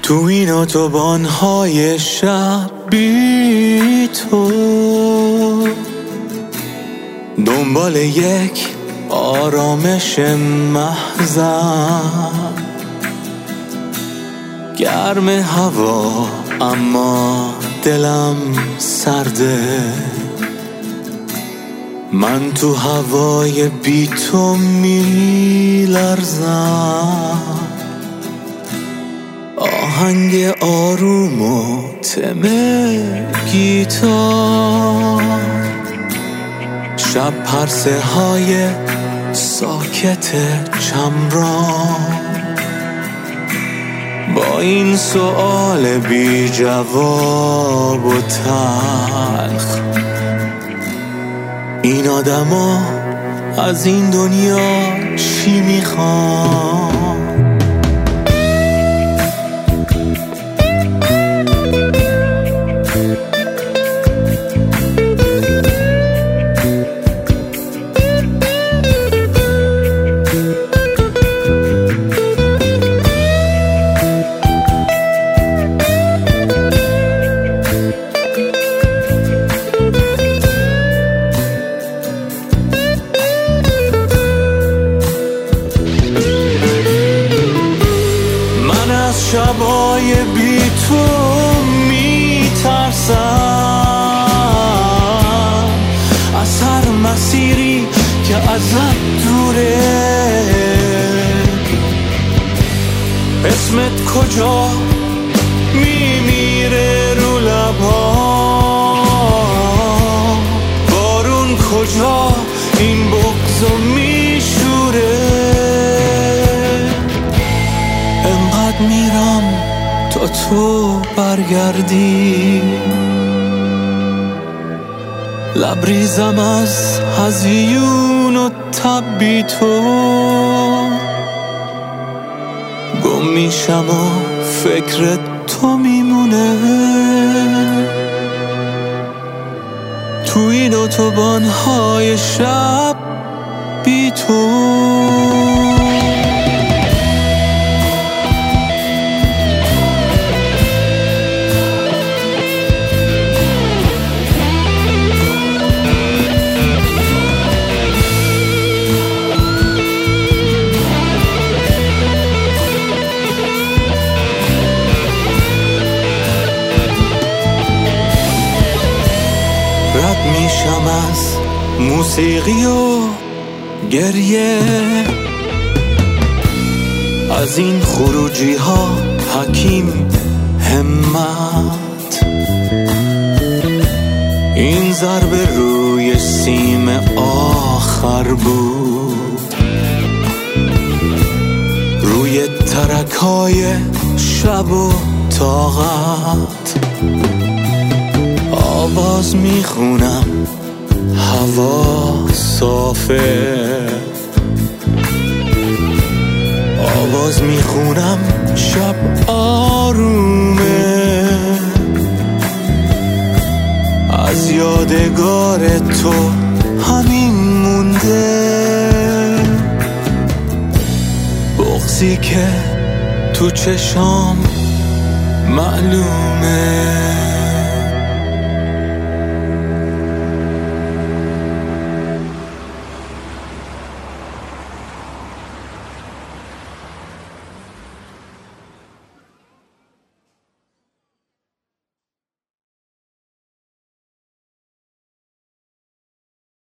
تو این اتوبان‌های شب بی تو، دنبال یک آرامش محضم، گرم هوا اما دلم سرده، من تو هوای بی تو میلرزم. آهنگ آروم و تم گیتار، شب پرسه های ساکت چمران، با این سؤال بی جواب و تلخ، این آدما از این دنیا چی میخوان؟ شبای بی تو میترسم، از هر مسیری که ازت دوره، اسمت کجا میمیره رو لبها، بارون کجا این بغضو میشوره، انقدر میرم تا تو برگردی، لبریزم از هزیون و تب بی تو، گم میشم و فکر تو میمونه، تو این اتوبان‌های شب بی تو. رد میشم از موسیقی و گریه، از این خروجی ها حکیم همت، این ضربه روی سیم آخر بود، روی ترکای شب و طاقت، آواز میخونم هوا صافه، آواز میخونم شب آرومه، از یادگار تو همین مونده، بغضی که تو چشام معلومه.